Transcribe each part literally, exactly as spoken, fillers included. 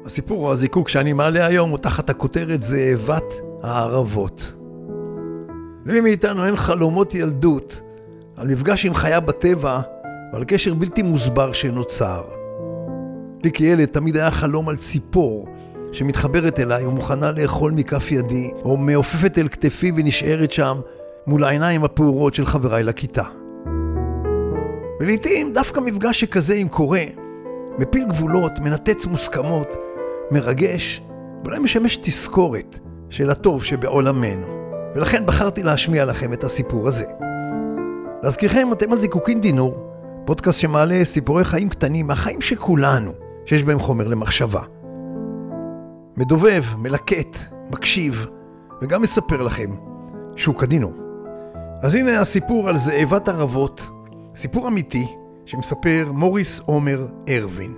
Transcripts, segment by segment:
הסיפור או הזיקוק שאני מעלה היום הוא תחת הכותרת זאבת הערבות. למי מאיתנו אין חלומות ילדות על מפגש עם חיה בטבע ועל קשר בלתי מוסבר שנוצר. לי כילד תמיד היה חלום על ציפור שמתחברת אליי ומוכנה לאכול מכף ידי, או מעופפת אל כתפי ונשארת שם מול העיניים הפעורות של חבריי לכיתה. ולעיתים דווקא מפגש שכזה אם קורה, מפיל גבולות, מנתץ מוסכמות, מרגש, ואולי משמש תזכורת של הטוב שבעולמנו. ולכן בחרתי להשמיע לכם את הסיפור הזה. להזכירכם, אתם הזיקוקין דינור, פודקאסט שמעלה סיפורי חיים קטנים מהחיים שכולנו, שיש בהם חומר למחשבה. מדובב, מלקט, מקשיב, וגם מספר לכם שוק הדינור. אז הנה הסיפור על זאבת ערבות, סיפור אמיתי שמספר מוריס עומר ארווין.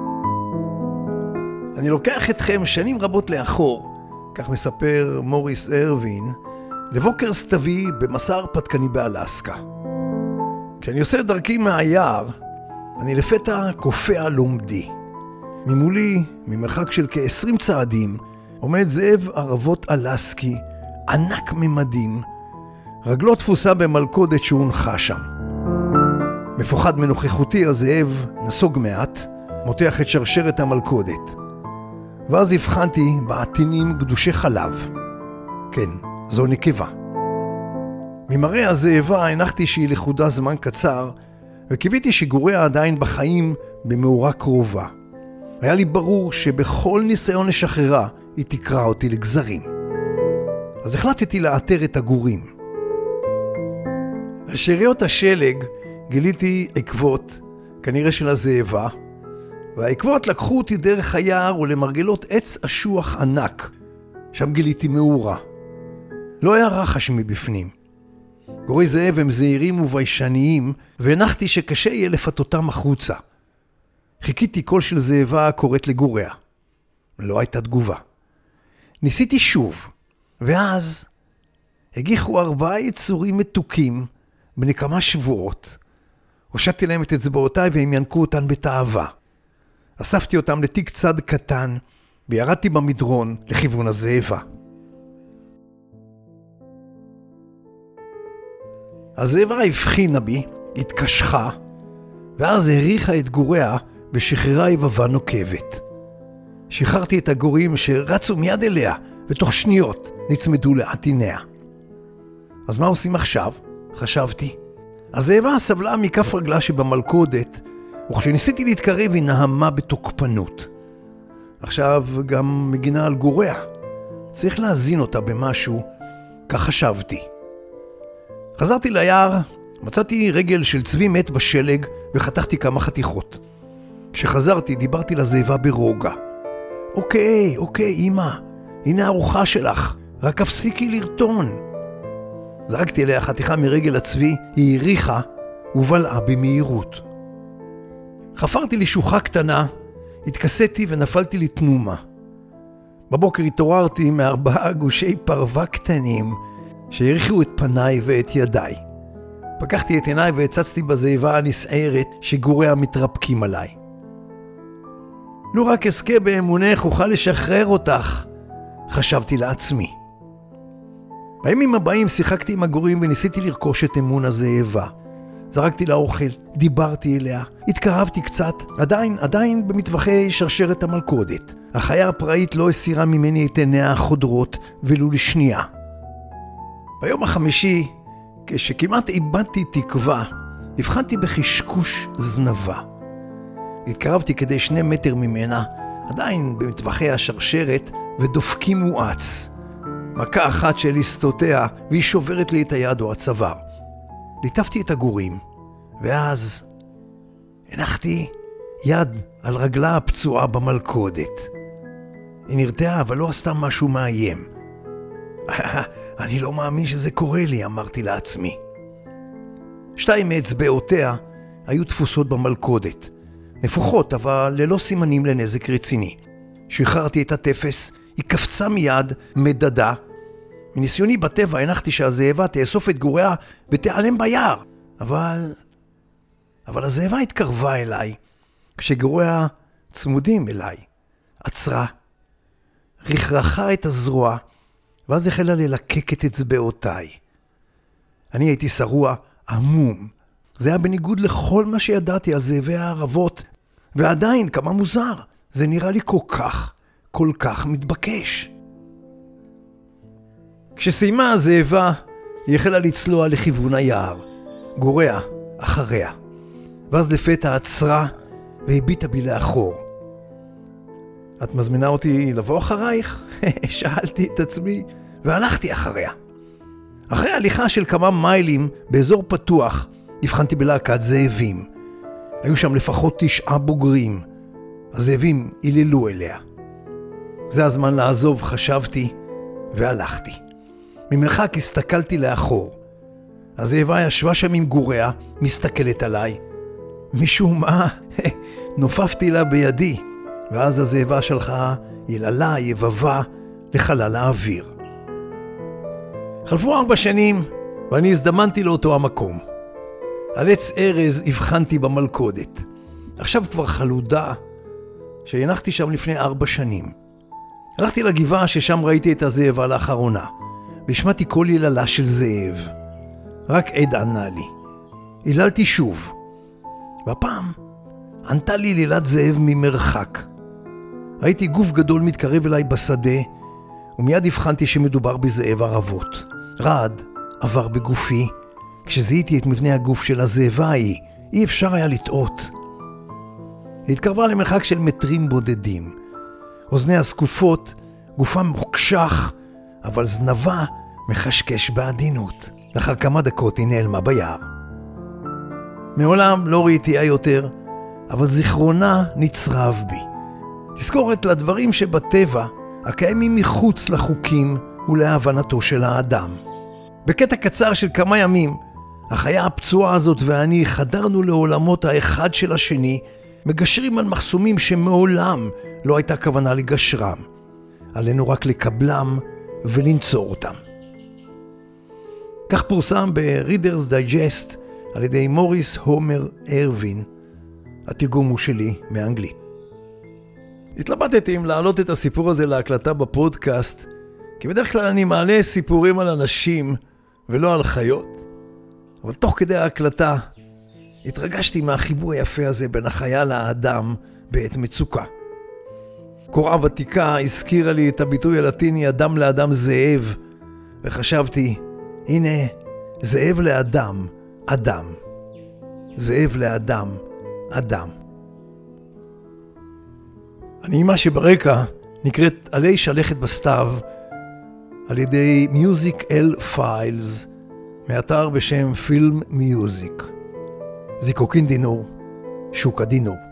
אני לוקח אתכם שנים רבות לאחור, כך מספר מוריס ארווין, לבוקר סתווי במסע הרפתקני באלסקה. כשאני עושה דרכי מהיער, אני לפתע קופא על עומדי. ממולי, ממרחק של כ-עשרים צעדים, עומד זאב ערבות אלסקי, ענק ממדים, רגלו תפוסה במלכודת שהונחה שם. מפוחד מנוכחותי הזאב נסוג מעט, מותח את שרשרת המלכודת. ואז הבחנתי בעטינים גדושי חלב. כן, זו נקבה. ממראה הזאבה הנחתי שהיא לחודה זמן קצר, וקיוויתי שגוריה עדיין בחיים במאורה קרובה. היה לי ברור שבכל ניסיון לשחררה היא תקרא אותי לגזרים. אז החלטתי לאתר את הגורים. על שאריות השלג גיליתי עקבות, כנראה של הזאבה, והעקבות לקחו אותי דרך היער ולמרגלות עץ אשוח ענק. שם גיליתי מאורה. לא היה רחש מבפנים. גורי זאב הם זהירים וביישניים, והנחתי שקשה יהיה לפתותם החוצה. חיכיתי קול של זאבה קוראת לגוריה. לא הייתה תגובה. ניסיתי שוב, ואז הגיחו ארבעה יצורים מתוקים בני כמה שבועות. הושטתי להם את אצבעותיי והם ינקו אותן בתאווה. אספתי אותם לתיק צד קטן וירדתי במדרון לכיוון הזאבה. הזאבה הבחינה בי, התקשחה, ואז הריחה את גוריה בשחררה יבבה נוקבת. שחררתי את הגורים שרצו מיד אליה, ותוך שניות נצמדו לעטיניה. אז מה עושים עכשיו? חשבתי. הזאבה סבלה מכף רגלה שבמלכודת, וכשניסיתי להתקרב היא נהמה בתוקפנות. עכשיו גם מגינה על גוריה. צריך להזין אותה במשהו, כך חשבתי. חזרתי ליער, מצאתי רגל של צבי מת בשלג וחתכתי כמה חתיכות. כשחזרתי דיברתי לזאבה ברוגע. אוקיי, אוקיי, אמא, הנה הארוחה שלך, רק הפסיקי לרטון. זרקתי אליה חתיכה מרגל הצבי, היא הריחה ובלעה במהירות. חפרתי לי שוחה קטנה, התכסיתי ונפלתי לתנומה. בבוקר התעוררתי מארבעה גושי פרווה קטנים שהריחו את פניי ואת ידיי. פקחתי את עיניי והצצתי בזאבה הנסערת שגוריה מתרפקים עליי. לו רק אזכה באמונך אוכל לשחרר אותך, חשבתי לעצמי. בימים הבאים שיחקתי עם הגורים וניסיתי לרכוש את אמון הזאבה. זרקתי לה אוכל, דיברתי אליה, התקרבתי קצת, עדיין, עדיין במטווחי שרשרת המלכודת. החיה הפראית לא הסירה ממני את עיניה החודרות ולו לשנייה. ביום החמישי, כשכמעט איבדתי תקווה, הבחנתי בחשקוש זנבה. התקרבתי כדי שני מטר ממנה, עדיין במטווחי השרשרת ודופקי מואץ. מכה אחת של הסתותיה והיא שוברת לי את היד או הצוואר. ליטפתי את הגורים, ואז הנחתי יד על רגלה הפצועה במלכודת. היא נרתעה, אבל לא עשתה משהו מאיים. אני לא מאמין שזה קורה לי, אמרתי לעצמי. שתיים מאצבעותיה היו תפוסות במלכודת. נפוחות, אבל ללא סימנים לנזק רציני. שחררתי את הטפס, היא קפצה מיד, מדדה. מניסיוני בטבע הנחתי שהזאבה תאסוף את גוריה ותיעלם ביער. אבל... אבל הזאבה התקרבה אליי, כשגוריה צמודים אליי. עצרה, רכרכה את הזרוע, ואז החלה ללקק את אצבעותיי. אני הייתי שרוע עמום. זה היה בניגוד לכל מה שידעתי על זאבי הערבות, ועדיין, כמה מוזר, זה נראה לי כל כך, כל כך מתבקש. כשסיימה הזאבה, היא החלה לצלוע לכיוון היער, גורע אחריה, ואז לפתע עצרה והביטה בי לאחור. את מזמינה אותי לבוא אחרייך? שאלתי את עצמי, והלכתי אחריה. אחרי הליכה של כמה מיילים באזור פתוח, הבחנתי בלהקת זאבים. היו שם לפחות תשעה בוגרים. הזאבים היללו אליה. זה הזמן לעזוב, חשבתי, והלכתי. ממרחק הסתכלתי לאחור. הזאבה ישבה שם עם גורע, מסתכלת עליי. משום מה, נופפתי לה בידי, ואז הזאבה שלחה יללה, יבבה, לחלל האוויר. חלפו ארבע שנים, ואני הזדמנתי לאותו המקום. על עץ ארז הבחנתי במלכודת. עכשיו כבר חלודה, שהנחתי שם לפני ארבע שנים. הלכתי לגבעה ששם ראיתי את הזאבה לאחרונה, והשמעתי קול יללה של זאב. רק עד ענה לי. היללתי שוב, והפעם ענתה לי לילת זאב ממרחק. ראיתי גוף גדול מתקרב אליי בשדה, ומיד הבחנתי שמדובר בזאב ערבות. רעד עבר בגופי, כשזיהיתי את מבנה הגוף של הזאבה ההיא, אי אפשר היה לטעות. היא התקרבה למרחק של מטרים בודדים. אוזניה זקופות, גופה מוקשח, אבל זנבה מחשקש בעדינות. לאחר כמה דקות היא נעלמה ביער. מעולם לא ראיתיה יותר, אבל זיכרונה נצרב בי. תזכורת לדברים שבטבע, הקיימים מחוץ לחוקים ולהבנתו של האדם. בקטע קצר של כמה ימים, החיה הפצועה הזאת ואני חדרנו לעולמות האחד של השני, מגשרים על מחסומים שמעולם לא הייתה כוונה לגשרם. עלינו רק לקבלם ולנצור אותם. כך פורסם ב-Reader's Digest על ידי מוריס הומר ארווין. התרגום הוא שלי מאנגלית. התלבטתי אם להעלות את הסיפור הזה להקלטה בפודקאסט, כי בדרך כלל אני מעלה סיפורים על אנשים ולא על חיות. אבל תוך כדי ההקלטה התרגשתי מהחיבור היפה הזה בין החיה לאדם בעת מצוקה. קוראה ותיקה הזכירה לי את הביטוי הלטיני אדם לאדם זאב, וחשבתי, הנה, זאב לאדם, אדם. זאב לאדם, אדם. הנעימה שברקע נקראת עלי שלכת בסתיו, על ידי Music L Files, מאתר בשם פילם מיוזיק. זיקוקין דינור, שוקה דינור.